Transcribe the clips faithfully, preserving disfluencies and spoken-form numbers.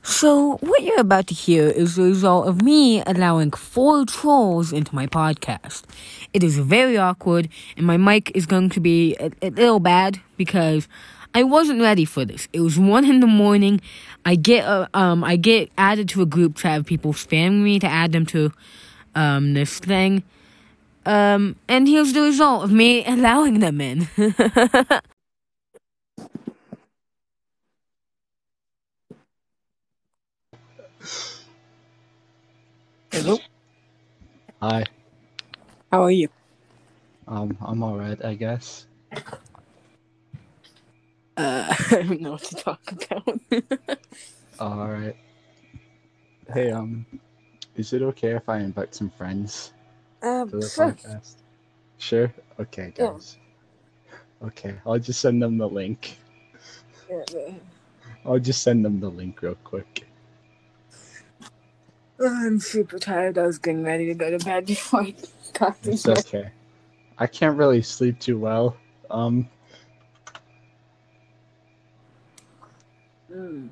So, what you're about to hear is the result of me allowing four trolls into my podcast. It is very awkward, and my mic is going to be a, a little bad because I wasn't ready for this. It was one in the morning. I get uh, um I get added to a group chat of people spamming me to add them to um this thing. Um, and here's the result of me allowing them in. Hello. Hi. How are you? Um, I'm alright, I guess. Uh, I don't know what to talk about. Alright. Hey, um, is it okay if I invite some friends um, to the sure. podcast? Sure? Okay, Yeah. guys. Okay, I'll just send them the link. Yeah, yeah. I'll just send them the link real quick. Oh, I'm super tired. I was getting ready to go to bed before I got It's this. okay. I can't really sleep too well. Um, Mm.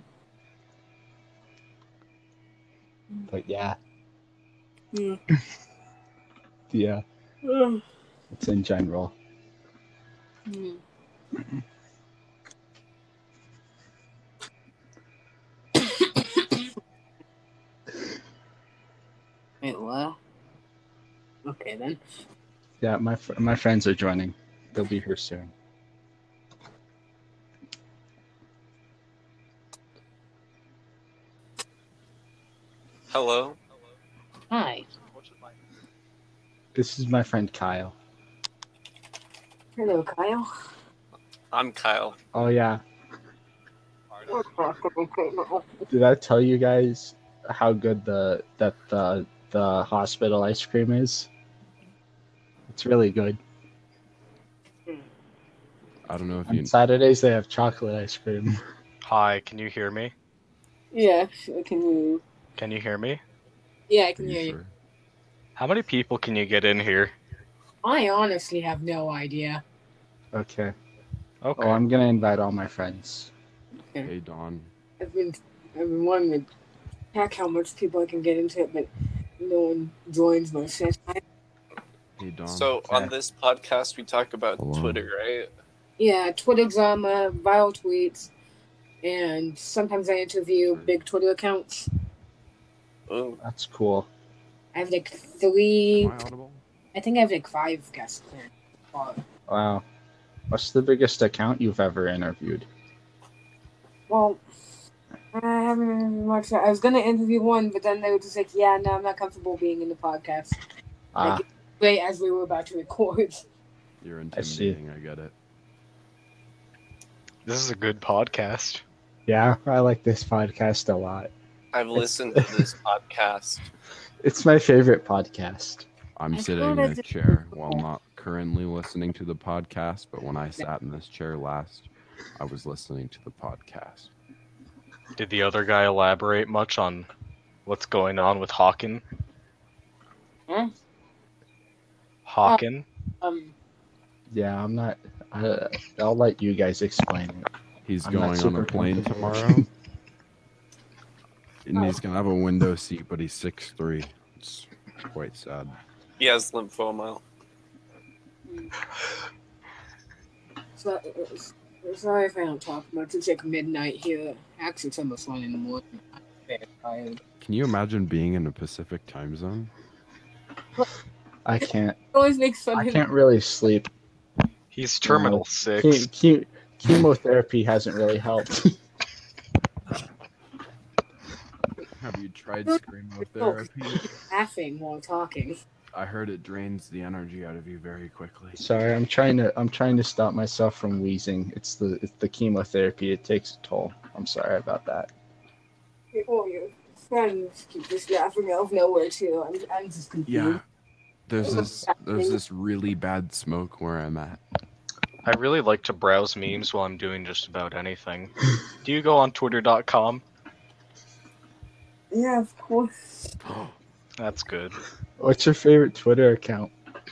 but yeah, Yeah. yeah, Mm. it's in general. Mm. Wait, what? Okay then. Yeah, my fr- my friends are joining. They'll be here soon. Hello. Hi. This is my friend Kyle. Hello, Kyle. I'm Kyle. Oh yeah, did I tell you guys how good the that the the hospital ice cream is? It's really good. I don't know if On you. Saturdays they have chocolate ice cream. Hi, can you hear me? Yeah, I can hear you. Can you hear me? Yeah, I Are can you hear you. sure? How many people can you get in here? I honestly have no idea. Okay. Okay. Oh, I'm gonna invite all my friends. Hey, Dawn. I've been, I've been wanting to check how much people I can get into it, but no one joins my session. Hey, Dawn. So Okay. on this podcast we talk about Hello. Twitter, right? Yeah, Twitter drama, viral tweets, and sometimes I interview big Twitter accounts. Ooh. That's cool. I have like three, Am I audible? I think I have like five guests. Uh, Wow. What's the biggest account you've ever interviewed? Well, I haven't really much. I was gonna interview one, but then they were just like, "Yeah, no, I'm not comfortable being in the podcast." Ah, Like, right as we were about to record. You're I see. intimidating. I, get it. This is a good podcast. yeah, I like this podcast a lot. I've listened to this podcast. It's my favorite podcast. I'm I sitting thought in I a did- chair while not currently listening to the podcast, but when I sat in this chair last, I was listening to the podcast. Did the other guy elaborate much on what's going on with Hawken? Huh? Hawken? Um, Yeah, I'm not. I, I'll let you guys explain it. He's I'm not going on super a plane comfortable. tomorrow, and he's gonna have a window seat, but he's six three. It's quite sad. He has lymphoma. so, uh, sorry if I don't talk much. It's like midnight here. Actually, it's almost one in the morning. I'm very tired. Can you imagine being in a Pacific time zone? I can't. It always makes fun I of can't really sleep. He's terminal No. six. Che- che- chemotherapy hasn't really helped. Have you tried screamo therapy? laughing while talking. I heard it drains the energy out of you very quickly. Sorry, I'm trying to. I'm trying to stop myself from wheezing. It's the it's the chemotherapy. It takes a toll. I'm sorry about that. Oh, your friends keep just laughing out of nowhere too. I'm, I'm just confused. Yeah. There's this there's this really bad smoke where I'm at. I really like to browse memes while I'm doing just about anything. Do you go on twitter dot com? Yeah, of course. That's good. What's your favorite Twitter account?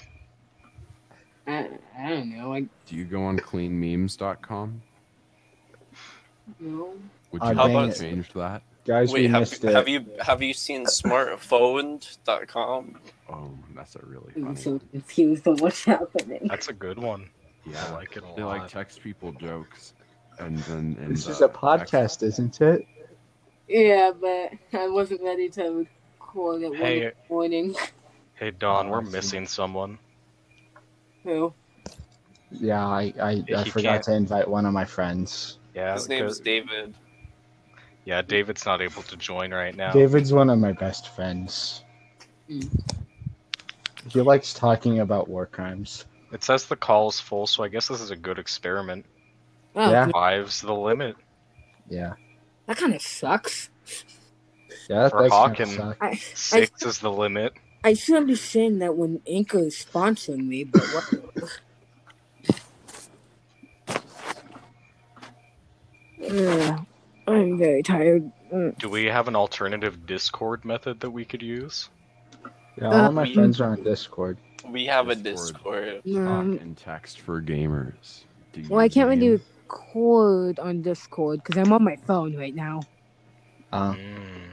I, I don't know. I Do you go on clean memes dot com? know. Would Oh, you dang like it. to change that? Guys, we Wait, have, missed it. have you have you seen smartphone dot com? Oh, that's a really I'm funny so one. confused on what's happening. That's a good one. Yeah, I like it a they like lot. text people jokes, and then in This the is a text- podcast, isn't it? Yeah, but I wasn't ready to record at one in Hey. the morning. Hey Don, Oh, we're I see. missing someone. Who? Yeah, I I, He I forgot can't- to invite one of my friends. Yeah, His name's good- David. yeah, David's not able to join right now. David's one of my best friends. Mm. He likes talking about war crimes. It says the call's full, so I guess this is a good experiment. Oh, Yeah. Five's the limit. Yeah, that kind of sucks. yeah, that For does kinda Hawking. suck. I Six is the limit. I should understand that when Anchor is sponsoring me, but what? Ugh, I'm very tired. Mm. Do we have an alternative Discord method that we could use? Yeah, all of my Um, friends are on Discord. We have a Discord. Discord. Um, Talk and text for gamers. Do you well, I can't really game? record on Discord because I'm on my phone right now, Uh, Mm.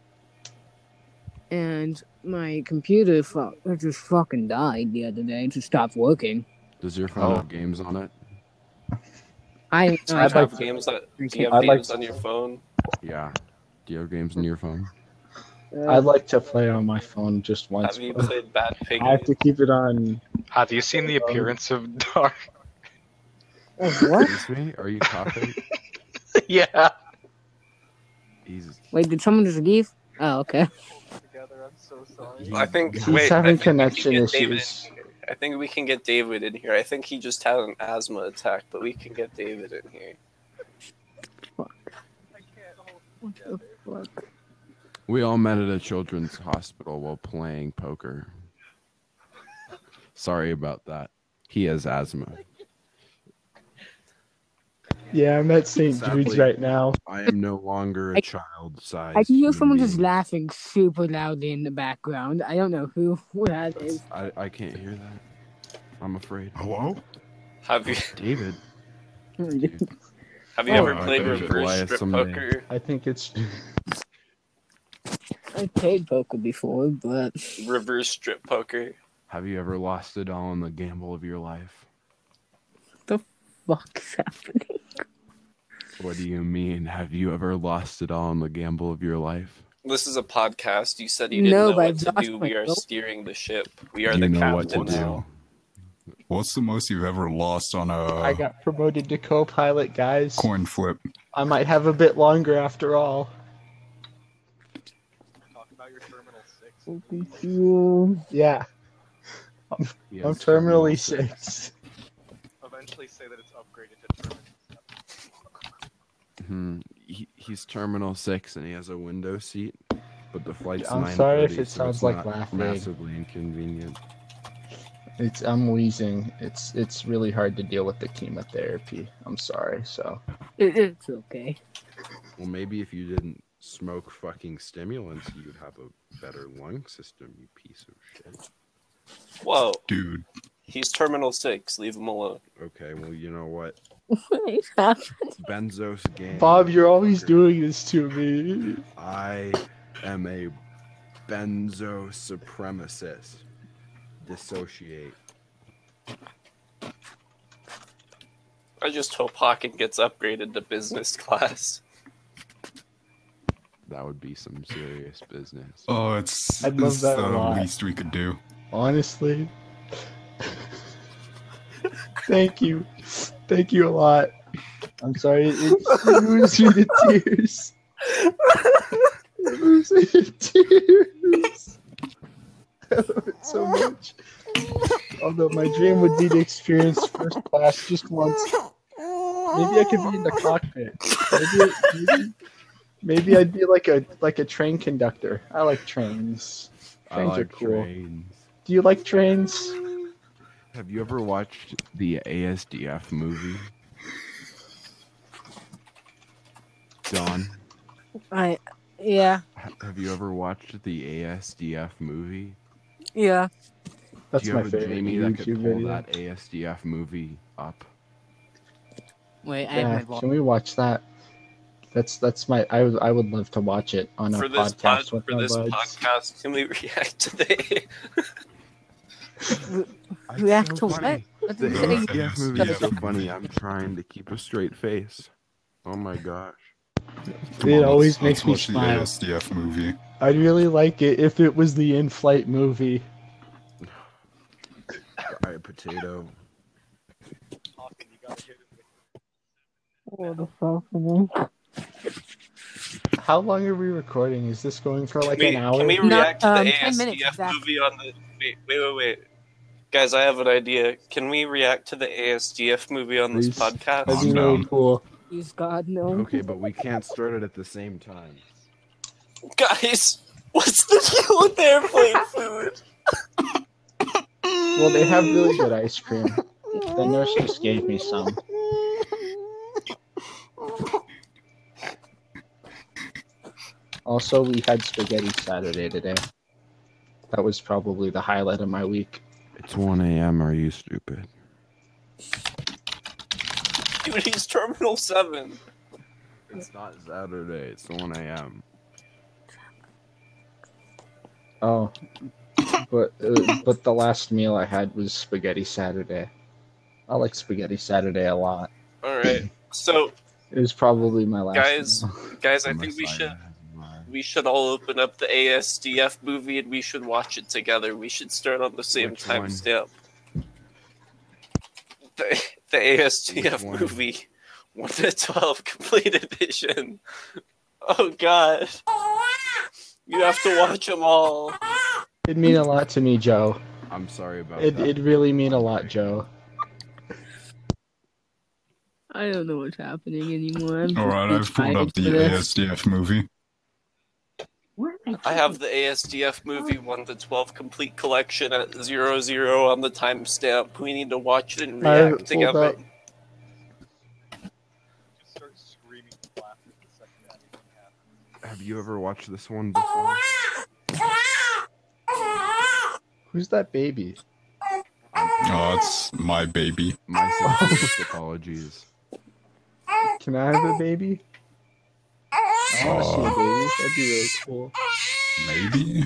and my computer fu- it just fucking died the other day. It just stopped working. Does your phone Oh. have games on it? I, Do I you I'd like have to- games that, do you can't- have I'd like games to- on your phone? Yeah. Do you have games on your phone? uh, I'd like to play on my phone just once. Have you but played Bad Piggy? I have to keep it on. Have you seen the appearance of Dark? uh, what? Excuse me? Are you coughing? Yeah. He's Wait, did someone just leave? Oh, okay. Together, I'm so sorry. he- I think He's wait, I having think we can connection get David in issues. here. I think we can get David in here. I think he just had an asthma attack, but we can get David in here. What the fuck? We all met at a children's hospital while playing poker. Sorry about that. He has asthma. Yeah, I'm at Saint Sadly. Jude's right now. I am no longer a I- child-sized. I can hear human someone just being. laughing super loudly in the background. I don't know who that is. I, I can't hear that. I'm afraid. Hello? Have you David. have you Oh, ever I played bet you reverse Elias strip someday. poker? I think it's. I played poker before, but Reverse strip poker. Have you ever lost it all in the gamble of your life? fuck's happening? What do you mean? Have you ever lost it all in the gamble of your life? This is a podcast. You said you didn't No, know but what I've to lost do. my We are note. steering the ship. We are You the know what captains. to do. now. What's the most you've ever lost on a I got promoted to co-pilot, guys. coin flip? I might have a bit longer after all. Talk about your Terminal six. Yeah, He I'm has terminally terminal six. Eventually say that it's upgraded to Terminal seven. Hmm. He, he's terminal six and he has a window seat, but the flight's I'm nine sorry if thirty, it so it's sounds like not laughing. massively inconvenient. It's I'm wheezing. It's it's really hard to deal with the chemotherapy. I'm sorry. So It, it's okay. Well, maybe if you didn't smoke fucking stimulants, you'd have a better lung system, you piece of shit. Whoa, Dude, he's terminal six. Leave him alone. Okay, well, you know what? What happened? Benzos gang. Bob, you're always doing this to me. I am a benzo supremacist. Dissociate. I just hope Hawking gets upgraded to business class. That would be some serious business. oh, it's, I'd love it's that the a lot. least we could do. Honestly. Thank you. Thank you a lot. I'm sorry. It, it moves me to tears. It moves me to tears. I love it so much. Although my dream would be to experience first class just once. Maybe I could be in the cockpit. Maybe, maybe, maybe I'd be like a like a train conductor. I like trains. I Trains are like cool. trains. Do you like trains? Have you ever watched the A S D F movie? Don, I yeah ha- have you ever watched the A S D F movie? yeah. That's Do you my have a favorite Jamie that could YouTube pull video. that A S D F movie up? Wait, I Yeah, have my can we watch that? That's that's my. I would I would love to watch it on a For this pod, podcast with for my this buds. podcast, can we react to the? React to what? What The did you say? Uh, A S D F yes, movie is yeah. so funny. I'm trying to keep a straight face. Oh my gosh. Come It on, always let's, makes let's me watch the smile. A S D F movie. I'd really like it if it was the in-flight movie. Alright, potato. What the fuck, man? How long are we recording? Is this going for like Can we, an hour? can we No, react to um, the ten A S D F minutes exactly. movie on the? Wait, wait, wait, wait. Guys, I have an idea. Can we react to the A S D F movie on this Please. podcast? That'd be I'm really down. cool. Please God, no. Okay, but we can't start it at the same time. Guys, what's the deal with airplane food? Well, they have really good ice cream. The nurse just gave me some. Also, we had spaghetti Saturday today. That was probably the highlight of my week. It's one a.m. Are you stupid? Dude, he's Terminal seven. It's not Saturday. It's one a.m. Oh, but uh, but the last meal I had was spaghetti Saturday. I like spaghetti Saturday a lot. Alright, so, It was probably my last Guys, meal. guys, I Unless think we should have my- we should all open up the A S D F movie and we should watch it together. We should start on the same Which one? timestamp. The, the A S D F Which one? movie, one to twelve complete edition. Oh god, you have to watch them all. It'd mean a lot to me, Joe. I'm sorry about It that. it'd really mean a lot, Joe. I don't know what's happening anymore. I'm All right, just I've pulled up excited for the A this. S D F movie. I have the A S D F movie one to twelve complete collection at zero zero on the timestamp. We need to watch it and I have it react pulled together. up. Have you ever watched this one before? Who's that baby? Oh, it's my baby. My sincerest apologies. Can I have a baby? I want to see a baby. That'd be really cool. Maybe.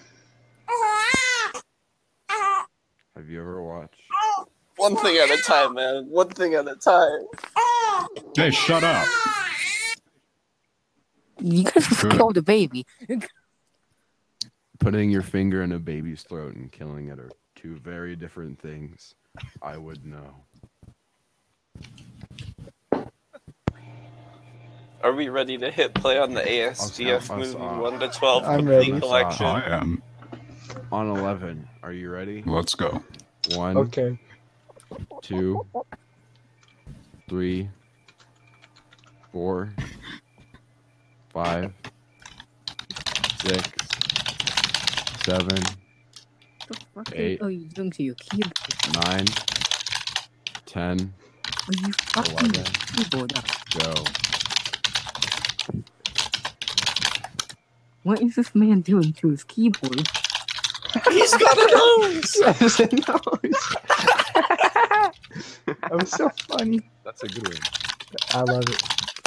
Have you ever watched? One thing at a time, man. One thing at a time. Hey, shut up. You guys just Good. killed a baby. Putting your finger in a baby's throat and killing it are two very different things. I would know. Are we ready to hit play on the A S D F I'll movie stop. one to twelve I'm complete ready. collection? I am. On eleven, are you ready? Let's go. One, Okay. two, three, four, five, six, seven, The fuck Eight. are you doing to your keyboard? nine, ten, Are you fucking your Eleven. keyboard up? go. What is this man doing to his keyboard? He's got a nose! That was so funny. That's a good one. I love it.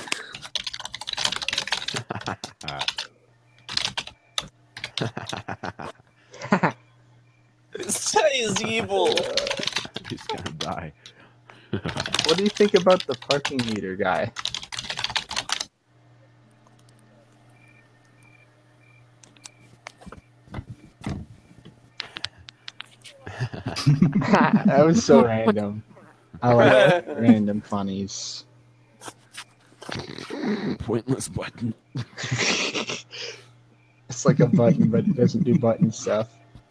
This guy is evil. He's gonna die. What do you think about the parking meter guy? That was so random. I like random funnies. Pointless button. It's like a button, but it doesn't do button stuff.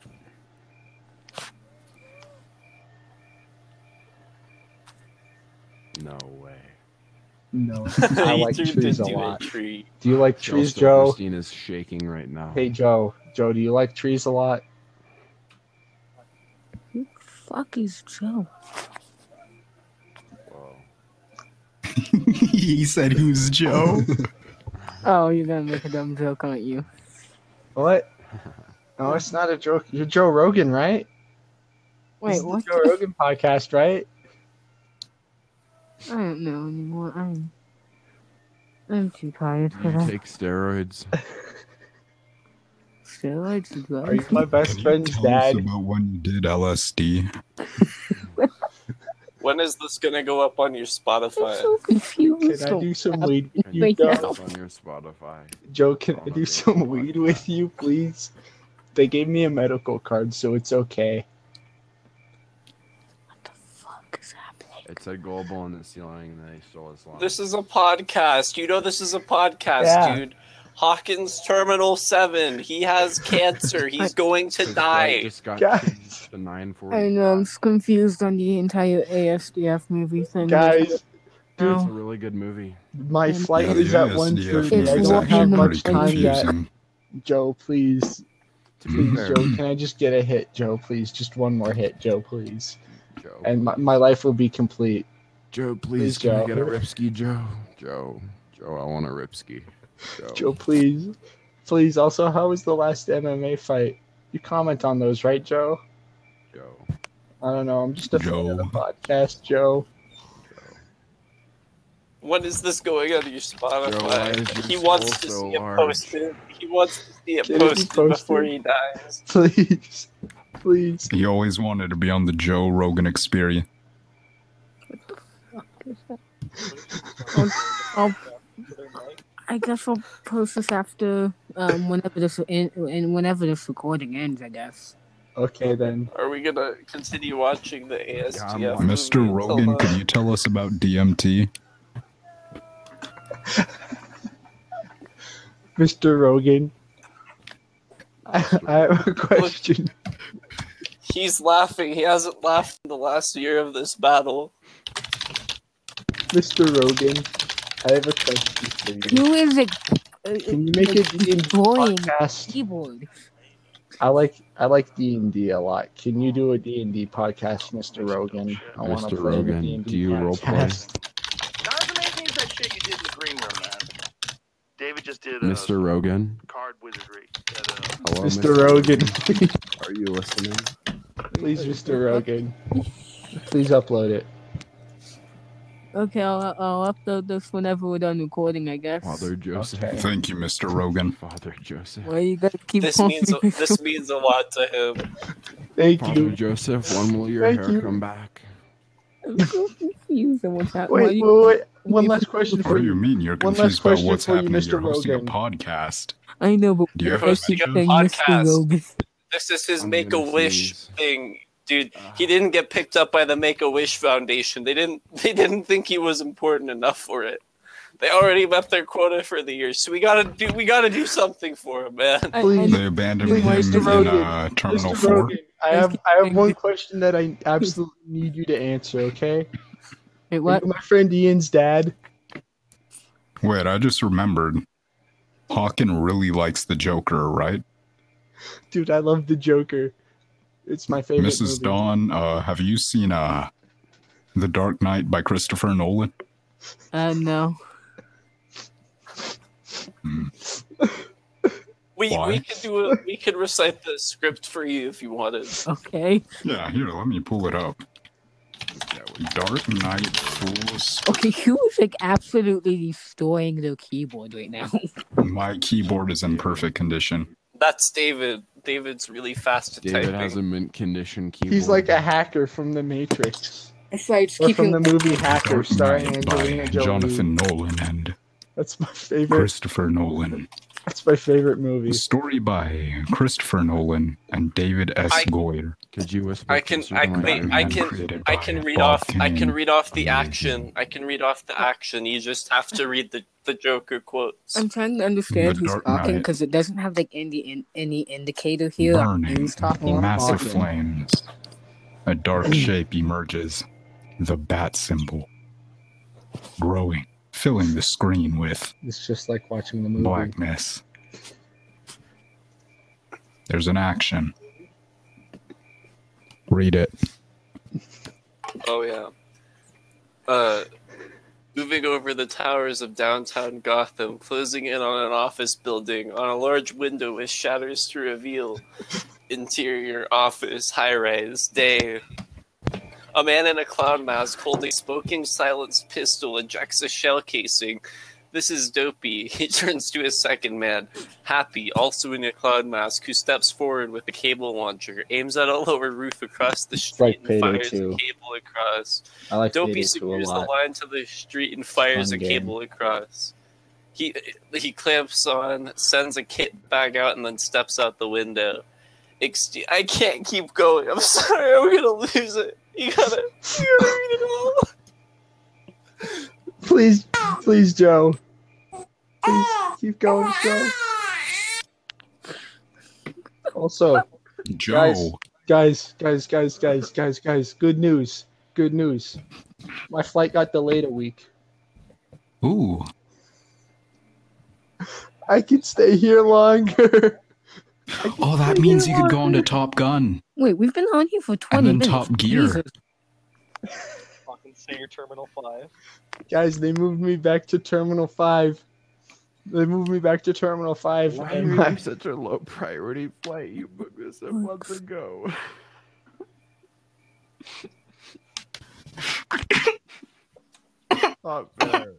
No way. No, I He like turned trees a into lot. tree. Do you like Joe trees, Joe? Silverstein is shaking right now. Hey, Joe. Joe, do you like trees a lot? Who the fuck is Joe? Whoa. He said, "Who's Joe?" Oh, you're gonna make a dumb joke, aren't you? What? No, it's not a joke. You're Joe Rogan, right? This Wait, is the what? Joe Rogan podcast, right? I don't know anymore. I'm... I'm too tired Do for you that. take steroids? Steroids and drugs. Are you my best Can you friend's tell us dad? about when you did L S D? When is this gonna go up on your I'm Spotify? so confused. Can I do some Uh, weed with you, right Joe? now. It's on your Spotify. Joe, can I On do the some podcast. weed with you, please? They gave me a medical card, so it's okay. What the fuck is happening? It said global on the ceiling, and then they stole his line. This is a podcast. You know this is a podcast, Yeah. dude. Hawkins Terminal seven. He has cancer. He's going to His flight die. just got Guys. changed to nine forty. I know, I'm just confused on the entire A S D F movie thing. Guys, It's dude, a really good movie. my Um, flight Yeah, is the at A S one D F thirty. It's I movie's don't walking have actually the much pretty time yet. confusing. Joe, please. To be Please, fair, Joe, can I just get a hit, Joe, please? Just one more hit, Joe, please. Joe, And my, my life will be complete. Joe, Please, please, can Joe. I get a Ripski, Joe? Joe, Joe, I want a Ripski. Joe, Joe, please. Please, also, how was the last M M A fight? You comment on those, right, Joe? Joe, I don't know. I'm just a fan of the Joe. podcast, Joe. When is this going on your Joe, why Spotify? is your He wants to soul so see it large? posted. He wants to see it Can it be posted, posted? before he dies. Please. Please. He always wanted to be on the Joe Rogan Experience. I'll, I'll, I guess I'll post this after um whenever this in, and whenever this recording ends. I guess. Okay, then. Are we gonna continue watching the A S T Yeah, F? I'm Mister movie until Rogan, then? could you tell us about D M T? Mister Rogan, I, I have a question. He's laughing. He hasn't laughed in the last year of this battle. Mister Rogan, I have a question for you. Who is it? Uh, Can you make like, a D and D destroying podcast? keyboard? I like I like D and D a lot. Can you do a D and D podcast, Mister Rogan? I want to Mister play the Rogan, D and D do you roleplay? podcast. Not as amazing as that shit you did in the green room, man. David just did uh, Mister Rogan. card wizardry. That, uh, Hello, Mister Rogan, Are you listening? please, Mister Rogan, please upload it. Okay, I'll, I'll upload this whenever we're done recording. I guess. Father Joseph. Okay. Thank you, Mister Rogan. Father Joseph. Why you gotta keep This calling means me this means a lot to him. Thank Father you. Joseph, when will your Thank hair you. come back? I'm so confused on what's happening. Why Wait, you- wait, wait. One last question What for do you you. mean you're One last confused about question what's for you, happening? Mister You're hosting Rogan. a podcast. I know, but Do you why have do you a think Mister podcast? Rogan? This is his I'm Make a gonna Wish sneeze. thing, dude. Ah. He didn't get picked up by the Make a Wish Foundation. They didn't. They didn't think he was important enough for it. They already met their quota for the year, so we gotta do. We gotta do something for him, man. I, Please. I, They abandoned Please, him Mister in Rogan. uh, Terminal Mister four. Rogan, I have I have one question that I absolutely need you to answer. Okay? wait, Are what? you my friend Ian's dad? Wait, I just remembered. Hawken really likes the Joker, right? Dude, I love the Joker. It's my favorite. Missus movie. Dawn, uh, have you seen uh, The Dark Knight by Christopher Nolan? Uh, no. We Why? we could do it. We could recite the script for you if you wanted. Okay. Yeah, here, let me pull it up. Dark Knight Fools. Okay, who's like absolutely destroying their keyboard right now? My keyboard is in perfect condition. That's David. David's really fast at David typing. has a mint condition keyboard. He's like a hacker from The Matrix. It's like Or keeping from the movie Hacker, Dark starring Knight by Angelina Jolie. Jonathan Nolan and That's my favorite. Christopher Nolan. That's my favorite movie. The story by Christopher Nolan and David S. I- Goyer. Could you whisper? I can. closer I to my wait, mic? I Batman can. created I by can read Bob off. I can Kane. read off the Amazing. action. I can read off the action. You just have to read the the Joker quotes. I'm trying to understand The who's Dark talking Knight. because it doesn't have like any in, any indicator here on Burning, who's talking. massive talking. flames. A dark shape emerges. The bat symbol. Growing, filling the screen with It's just like watching the movie. blackness. There's an action. Read it. Oh yeah. Uh, moving over the towers of downtown Gotham, closing in on an office building. On a large window with shatters to reveal interior office high-rise day. A man in a clown mask holding smoking silenced pistol ejects a shell casing. This is Dopey. He turns to his second man, Happy, also in a cloud mask, who steps forward with a cable launcher, aims at a lower roof across the street, like and Payday fires two. a cable across. I like Dopey Payday two a secures the lot. line to the street and fires Fun a game. cable across. He he clamps on, sends a kit bag out, and then steps out the window. Ex- I can't keep going. I'm sorry. I'm gonna lose it. You gotta, you gotta read it all. Please, please, Joe. Please keep going, Joe. Also, Joe. guys, guys, guys, guys, guys, guys. Good news. Good news. My flight got delayed a week. Ooh. I can stay here longer. Oh, that means you could go into Top Gun Wait, we've been on here for twenty and then minutes. Top Gear. Jesus. Fucking Singer Terminal five. Guys, they moved me back to Terminal five. They moved me back to Terminal five. Why and are my- you such a low priority flight? You booked this a month ago. Not fair.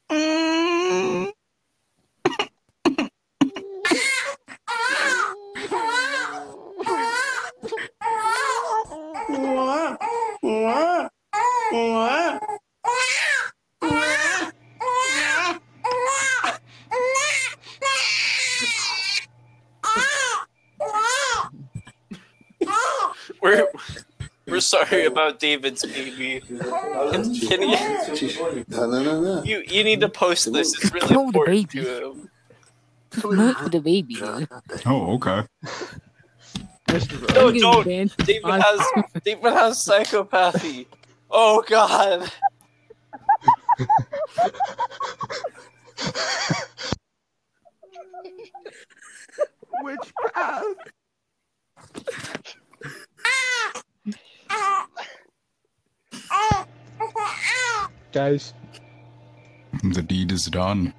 We're we're sorry about David's baby. Can, can you, you you need to post this. It's really Kill the important baby. to him. Not for the baby. dude. Oh, okay. No, I'm getting don't. banned from David pod- has David has psychopathy. Oh God. Which path? Guys, The deed is done.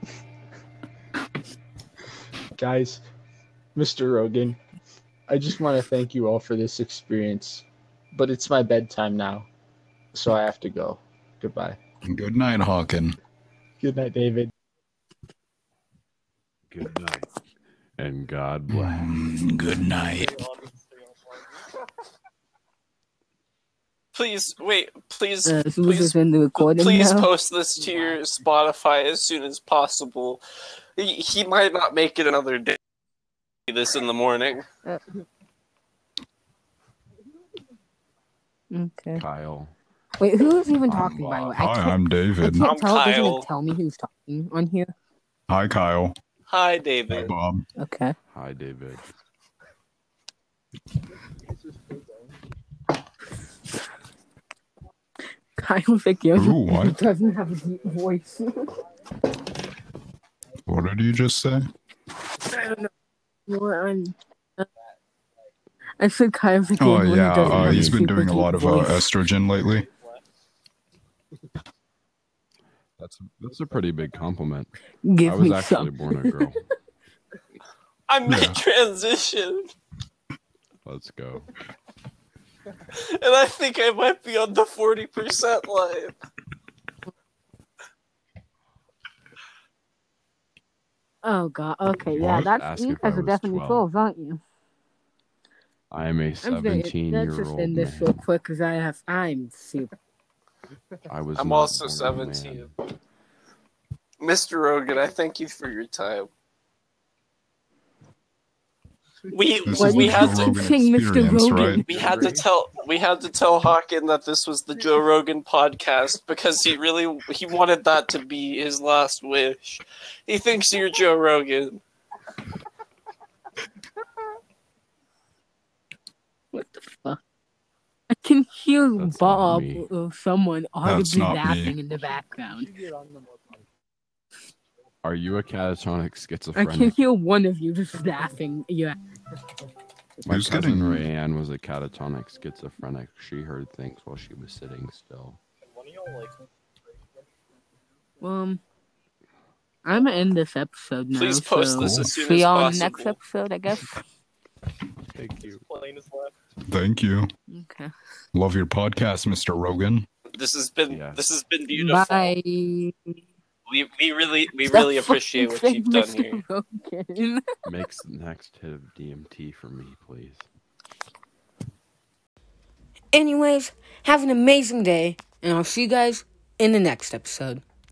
guys, Mister Rogan, I just want to thank you all for this experience. But it's my bedtime now, so I have to go. Goodbye. Good night, Hawken. Good night, David. Good night. And God bless. Mm, good night. Please wait. Please, Uh, so please, this is in the recording please now. post this to your Spotify as soon as possible. He, he might not make it another day. This in the morning. Okay. Kyle. Wait, who is even I'm talking, by the way? I Hi, can't, I'm I David. can't I'm tell. It doesn't Kyle. even tell me who's talking on here. Hi, Kyle. Hi, Hi, David. Bob. Okay. Hi, David. Kyle Vicky Ooh, what? doesn't have a deep voice. What did you just say? I don't know. Well, I'm- I said Kyle Vicky. Oh, when he yeah. doesn't Uh, have he's been super doing a deep lot of uh, voice. estrogen lately. That's that's a pretty big compliment. Give I was me actually some. born a girl. I'm Yeah. mid transition, Let's go. and I think I might be on the forty percent line. Oh god. Okay, yeah, What? that's Ask you if I guys are was definitely twelve. trolls, aren't you? I am a I'm just gonna- seventeen let's year just old end this real man. quick because I have I'm super. I was. I'm not also born a seventeen. man. Mister Rogan, I thank you for your time. We This Why is do we the you had Joe to keep Rogan saying Mister experience, Rogan? right? we had to tell we had to tell Hawken that this was the Joe Rogan podcast because he really he wanted that to be his last wish. He thinks you're Joe Rogan. What the fuck? I can hear That's not Bob me. or someone That's audibly not me. laughing in the background. Are you a catatonic I schizophrenic? can hear one of you just laughing. Yeah. My Who's cousin getting- Rayanne was a catatonic schizophrenic. She heard things while she was sitting still. Um, I'm gonna end this episode now. Please post so this as soon see as y'all in the next possible. episode, I guess. Thank you. Thank you. Okay. Love your podcast, Mister Rogan. This has been Yes. this has been beautiful. Bye. we we really we Stop really appreciate what fucking you've done saying here. Mister Rogan. Mix the next hit of D M T for me, please. Anyways, have an amazing day, and I'll see you guys in the next episode.